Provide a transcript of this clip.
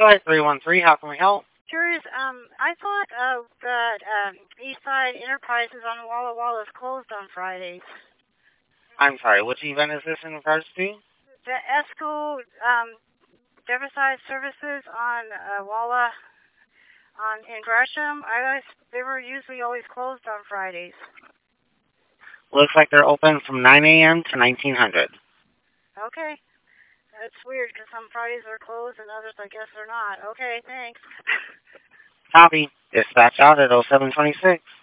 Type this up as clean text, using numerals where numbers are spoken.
Go ahead, 313. How can we help? Curious, I thought that Eastside Enterprises on Walla Walla is closed on Fridays. I'm sorry, which event is this in regards to? The ESCO Diversified Services on Walla in Gresham, they were usually always closed on Fridays. Looks like they're open from 9 a.m. to 1900. Okay. That's weird because some Fridays are closed and others I guess are not. Okay, thanks. Copy. Dispatch out at 0726.